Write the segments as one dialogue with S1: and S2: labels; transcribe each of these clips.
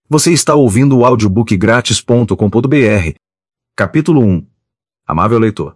S1: Você está ouvindo o audiobookgratis.com.br. Capítulo 1. Amável leitor.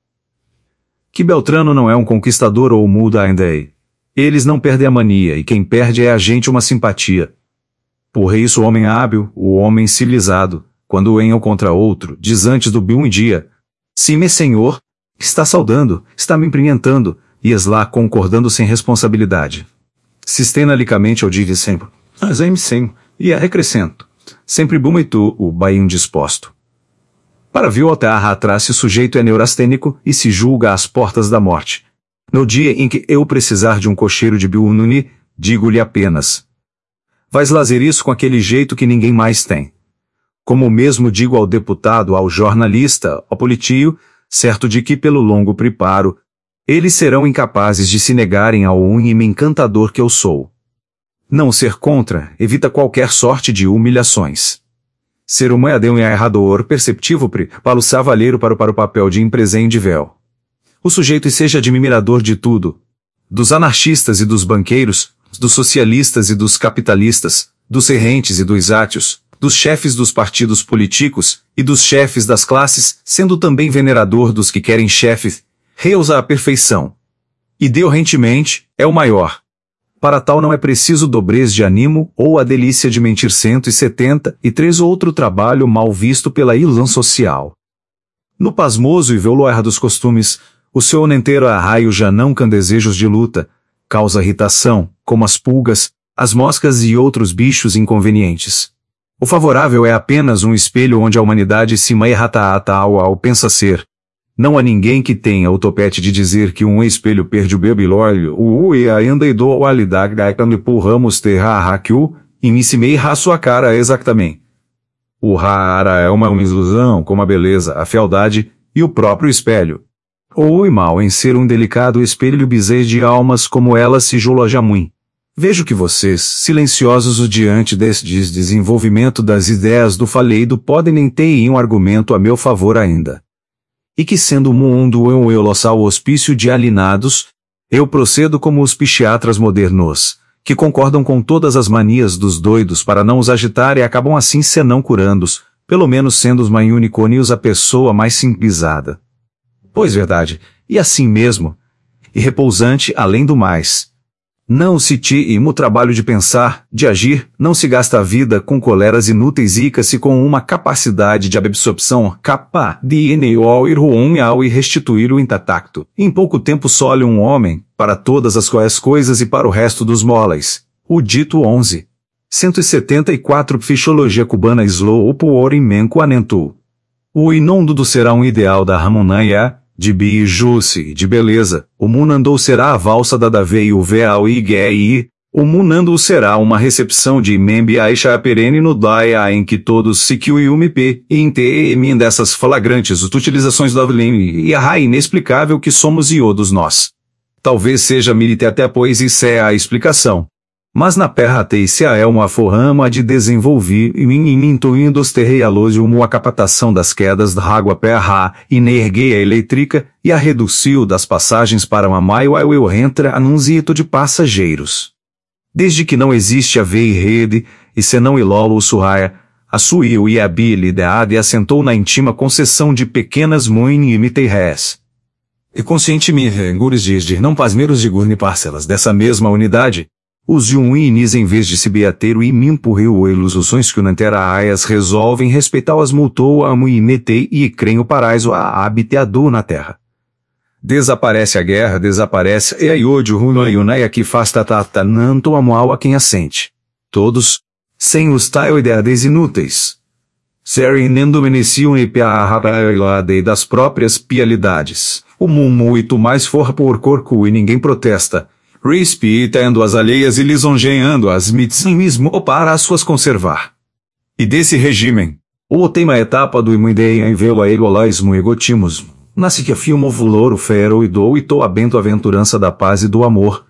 S1: Que Beltrano não é um conquistador ou muda ainda é. Eles não perdem a mania, e quem perde é a gente uma simpatia. Por isso o homem hábil, o homem civilizado, quando em ou contra outro, diz antes do bom dia: sim, meu senhor, está saudando, está me imprimentando, e lá concordando sem responsabilidade. Sistenalicamente eu digo sempre: mas é sim, e acrescento: sempre bom e tu, o bainho disposto. Para viu até atrás se o sujeito é neurastênico e se julga às portas da morte. No dia em que eu precisar de um cocheiro de biununi, digo-lhe apenas: vais lazer isso com aquele jeito que ninguém mais tem. Como mesmo digo ao deputado, ao jornalista, ao politio, certo de que pelo longo preparo, eles serão incapazes de se negarem ao único encantador que eu sou. Não ser contra evita qualquer sorte de humilhações. Ser um moedão é errador perceptível para o savalheiro para o papel de empresendivel. O sujeito seja admirador de tudo, dos anarquistas e dos banqueiros, dos socialistas e dos capitalistas, dos errentes e dos áteos, dos chefes dos partidos políticos e dos chefes das classes, sendo também venerador dos que querem chefes, reusa a perfeição. E deorrentemente, é o maior. Para tal não é preciso dobrez de ânimo ou a delícia de mentir 173 ou outro trabalho mal visto pela ilusão social. No pasmoso e veloar dos costumes, o seu inteiro arraio já não can desejos de luta, causa irritação, como as pulgas, as moscas e outros bichos inconvenientes. O favorável é apenas um espelho onde a humanidade se errata ao pensa ser. Não há ninguém que tenha o topete de dizer que um espelho perde o bebilólio, e ainda e do alidade empurramos terra e me se meia sua cara exatamente. O rara é uma ilusão como a beleza, a fealdade e o próprio espelho. Ou mal em ser um delicado espelho bizarro de almas como elas se julga muito. Vejo que vocês, silenciosos diante desse desenvolvimento das ideias do faleiro, podem nem ter um argumento a meu favor ainda. E que sendo o mundo eu loçal hospício de alienados, eu procedo como os psiquiatras modernos, que concordam com todas as manias dos doidos para não os agitar e acabam assim senão curando-os, pelo menos sendo os unicônios a pessoa mais simplizada. Pois verdade, e assim mesmo, e repousante além do mais. Não se tira o trabalho de pensar, de agir, não se gasta a vida com coleras inúteis e com uma capacidade de absorção capaz de ir ruim ao e restituir o intacto. Em pouco tempo sole um homem, para todas as coisas e para o resto dos moles. O dito 11. 174 Fisiologia cubana slow por imenco anentu. O inôndudo será um ideal da harmonia, de bijuce, de beleza, o munandou será a valsa da dave o veal e o munando será uma recepção de membe aisha perene no daia em que todos se qiump e em dessas flagrantes utilizações da vlim e a raia inexplicável que somos iodos nós. Talvez seja milite até pois isso é a explicação. Mas na perra teicia é uma forrama de desenvolver e intuindo os terreialosium a captação das quedas da água perra, energia elétrica e a redução das passagens para uma maio eu rentra anuncito de passageiros. Desde que não existe a vei rede, e senão ilolo o surraia, a suiu e a habilidade assentou na íntima concessão de pequenas res. E conscientemente regures de não pasmeiros de gurne parcelas dessa mesma unidade, os inis em vez de se beateiro e mimpurreu ilusões que o nantera aias resolvem respeitar as multou a muinetei e creio paraíso a habiteador na terra. Desaparece a guerra, desaparece e a iodio runoiunaia que faz tatata nanto amual a quem assente. Todos, sem os taioideades inúteis. Serem nendomeneciam e piarrailade das próprias pialidades. O muito mais for por corco e ninguém protesta. Respeitando as alheias e lisonjeando as mismo para as suas conservar. E desse regime, a última etapa do imuideia em velo a egoísmo e egotismo, nasce que afirma o valor fero e dou e to a bento-aventurança da paz e do amor.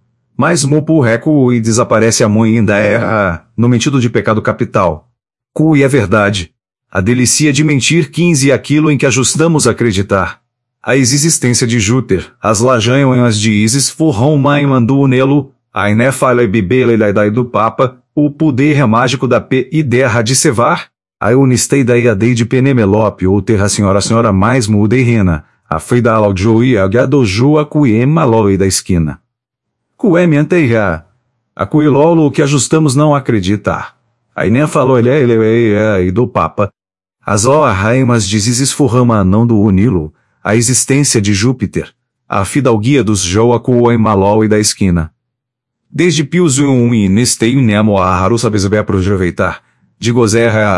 S1: Mas mopurreco e desaparece a mãe ainda no mentido de pecado capital. Cu e é verdade. A delicia de mentir 15 aquilo em que ajustamos a acreditar. A existência de Júpiter, as lajanhas de Isis forrão mãe mandou nelo, a inefala e bibela do Papa, O poder mágico da ideia de cevar, a unistei da iadei de Penemelope ou terra senhora mais muda e rena, a feida alaudjoi a gadoju a cuema loi da esquina. Cueme anteia, a cuilolo que ajustamos não acreditar. Aí nem falou ele e do papa. As raimas dizes esforrama não do Unilo, a existência de Júpiter, a fidalguia dos Joacu e Malol e da esquina. Desde Pius e Nestei Nemo a Haru sabes aproveitar, de gozerra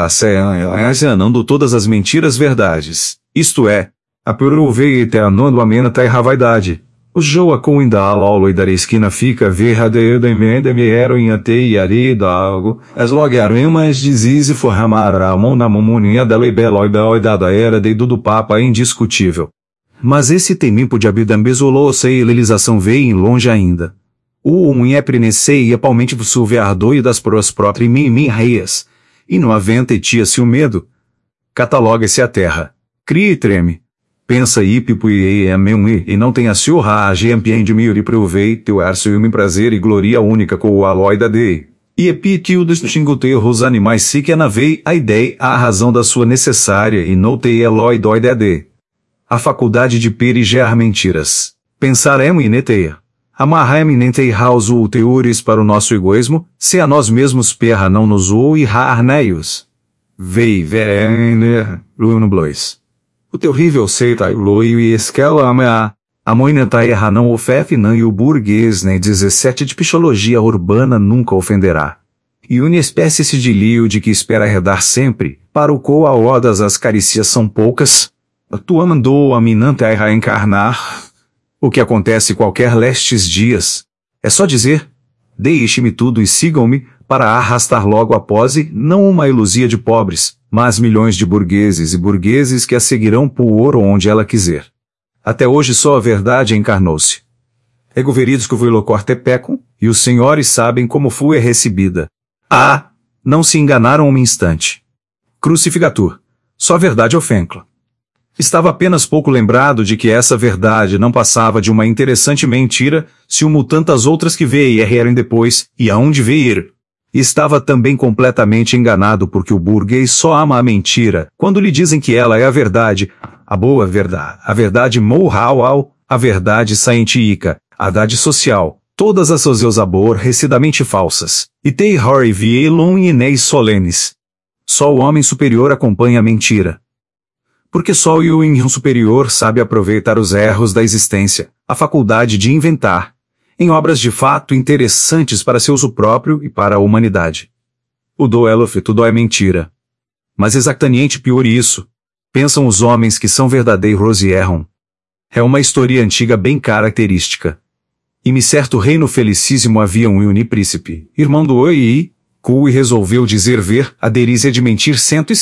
S1: a não todas as mentiras verdades, isto é, a puruvei eterno amena terra vaidade. O Joacu ainda a lolo e da esquina fica verdadeira emenda me eram em ate e arida algo, as logaremas dizes e forramar a mão na mamoninha da lebeloi da era de do papa é indiscutível. Mas esse tempo de abidambezolou sei realização veio em longe ainda. O é prenecei e epalmente vussuve ardoio das proas próprias mim reias, e no aventa e tia-se o medo. Cataloga-se a terra. Cria e treme. Pensa pipo e não tenha se o rage ampien de miuri provei teu arço e prazer e gloria única com o alói da dei. E epitiu distingutei os animais se que anavei a ideia a razão da sua necessária e notei elói dói da de. A faculdade de periger mentiras. Pensaremos e neteia. Amarraem nentei house o teores para o nosso egoísmo, se a nós mesmos perra não nos ou e arneios. Vei ver Luno Blois. O terrível seita loio e esquela a moineta erra não ofefe não e o burguês nem 17 de psicologia urbana nunca ofenderá. E une espécie sigilio de que espera arredar sempre, para o qual a odas as caricias são poucas, tu mandou a minante a encarnar. O que acontece qualquer lestes dias. É só dizer, deixe-me tudo e sigam-me, para arrastar logo a pose, não uma ilusia de pobres, mas milhões de burgueses e burgueses que a seguirão por ouro onde ela quiser. Até hoje só a verdade encarnou-se. Ego veridos que o corte pecum, e os senhores sabem como foi recebida. Ah! Não se enganaram um instante. Crucificatur. Só verdade ofencla. Estava apenas pouco lembrado de que essa verdade não passava de uma interessante mentira, se uma tantas outras que vieram depois, e aonde veio. E estava também completamente enganado porque o burguês só ama a mentira, quando lhe dizem que ela é a verdade, a boa verdade, a verdade moral, a verdade científica, a verdade social, todas as suas aborrecidamente falsas, e tei horror vielum e neis solenes. Só o homem superior acompanha a mentira. Porque só o homem superior sabe aproveitar os erros da existência, a faculdade de inventar, em obras de fato interessantes para seu uso próprio e para a humanidade. O duelo tudo é mentira. Mas exatamente pior isso. Pensam os homens que são verdadeiros e erram. É uma história antiga bem característica. Em certo reino felicíssimo havia um unipríncipe, irmão do Oi, Cui resolveu dizer ver a delícia de mentir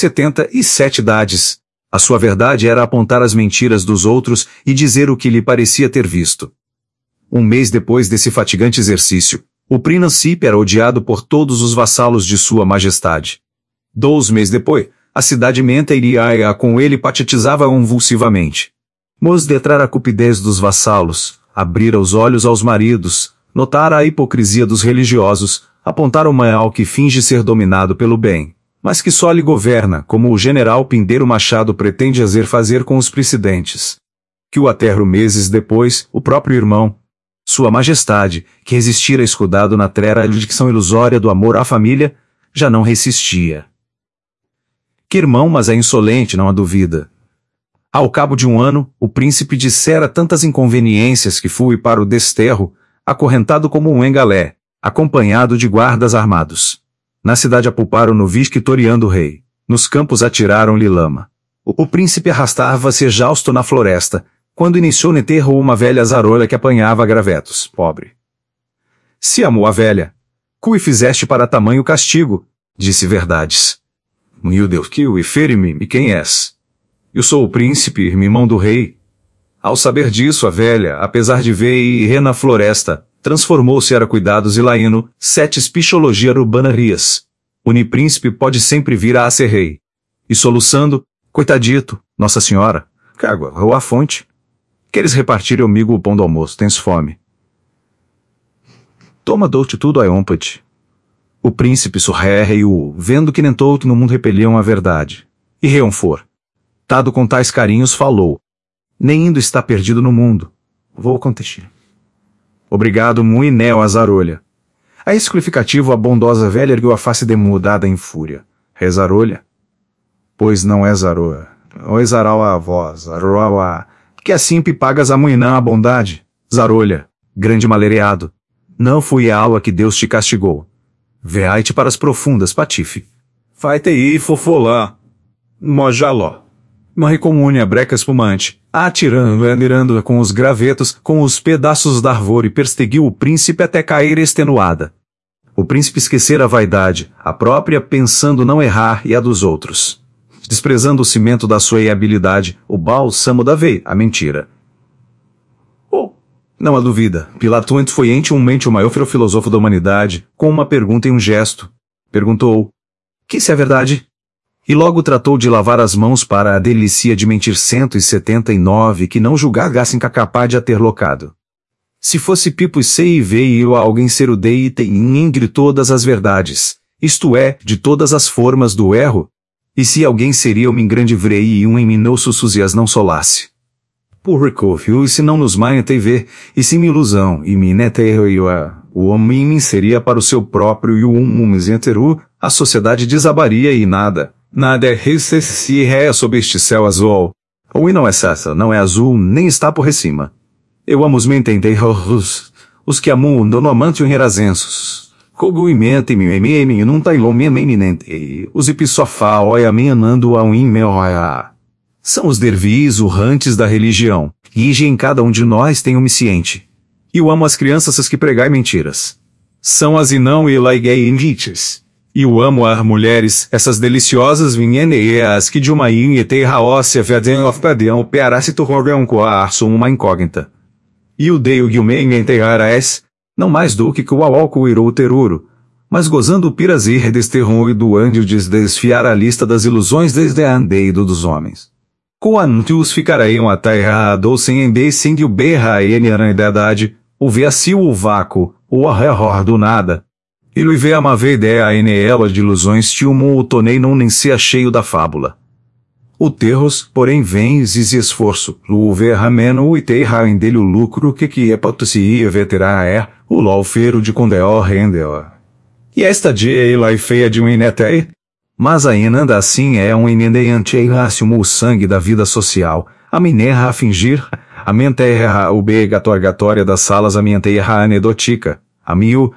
S1: 177 idades. A sua verdade era apontar as mentiras dos outros e dizer o que lhe parecia ter visto. Um mês depois desse fatigante exercício, o príncipe era odiado por todos os vassalos de sua majestade. 2 meses depois, a cidade menta iria com ele patetizava convulsivamente. Mos detrar a cupidez dos vassalos, abrira os olhos aos maridos, notara a hipocrisia dos religiosos, apontar o mal que finge ser dominado pelo bem, mas que só lhe governa, como o general Pindeiro Machado pretende fazer com os precedentes. Que o aterro meses depois, o próprio irmão, Sua Majestade, que resistira escudado na trera dicção ilusória do amor à família, já não resistia. Que irmão, mas é insolente, não há dúvida. Ao cabo de 1 ano, o príncipe dissera tantas inconveniências que fui para o desterro, acorrentado como um engalé, acompanhado de guardas armados. Na cidade apulparam-no victoriando o rei. Nos campos atiraram-lhe lama. O príncipe arrastava-se exausto na floresta, quando iniciou no enterro uma velha azarolha que apanhava gravetos, pobre. Se amou a velha, cui fizeste para tamanho castigo, disse Verdades. Meu Deus, que o fere-me, e quem és? Eu sou o príncipe, irmão do rei. Ao saber disso, a velha, apesar de ver e ir na floresta, transformou-se a cuidados e laíno, 7 espichologia urbana rias. Unipríncipe pode sempre vir a ser rei. E soluçando, coitadito, Nossa Senhora, cágua, ou a fonte. Queres repartir comigo o pão do almoço, tens fome? Toma, dou-te tudo a ompade. O príncipe sorreiu, vendo que nem todo no mundo repeliam a verdade. E Reonfor, tado com tais carinhos, falou: nem indo está perdido no mundo. Vou contestar. Obrigado, Muinel Azarolha. A esse qualificativo a bondosa velha ergueu a face demudada em fúria. Rezarolha? Pois não é Zaroa. Ou Zarau a voz, Zaroa, que assim pagas a Muinã a bondade. Zarolha, grande malereado. Não fui a alma que Deus te castigou. Veai-te para as profundas, patife. Vai-te aí, fofolá. Mojaló. Morre comune a breca espumante, atirando e mirando com os gravetos, com os pedaços da árvore, perseguiu o príncipe até cair extenuada. O príncipe esquecera a vaidade, a própria pensando não errar e a dos outros. Desprezando o cimento da sua habilidade, o bálsamo da veia, a mentira. Não há dúvida, Pilato foi mente o maior filósofo da humanidade, com uma pergunta e um gesto. Perguntou: que se é verdade? E logo tratou de lavar as mãos para a delícia de mentir 179 que não julgassem capaz de a ter locado. Se fosse Pipo sei veio a alguém ser o deite ingre todas as verdades, isto é, de todas as formas do erro, e se alguém seria um grande vrei e um eminoso suzias não solasse. Por recofio, se não nos maia TV, e se me ilusão, e me neteioa, o homem me seria para o seu próprio e o interu, a sociedade desabaria e nada é recessi ré sob este céu azul. Ou e não é essa, não é azul, nem está por cima. Eu amo os mentendeiros, os que amam o donomante e herazensos. Coguimente me não tá ilomia eminente, os ipisofá oia menando a meoia. São os dervis urrantes da religião, e em cada um de nós tem um misciente. E eu amo as crianças as que pregai mentiras. São as e não e laiguei indites. E eu amo as mulheres, essas deliciosas vinheneas que de uma terra óssea vedem of padeão peará se torrogam coar são uma incógnita. E o dei o guilmem enterraes, não mais do que o álcool irou teruro, mas gozando o pirazir desterrou e do ândio desfiar a lista das ilusões desde a andeido dos homens. Coantius ficaraiam a terra sem embecem de o berra e idade, o veacil o vácuo, o arrehor do nada. E lui vê a mave ideia a ela de ilusões tilmo o tonei não nem se cheio da fábula. O terros, porém vem e esforço, lu verrameno e terra em dele o lucro que é patucia veterá o lolfeiro de condeó rendeu. E esta dia lá e feia de um inetei? Mas ainda assim é um inendeante e o sangue da vida social, a minerra a fingir, a menterra o begatória das salas a menterra anedotica, a mil,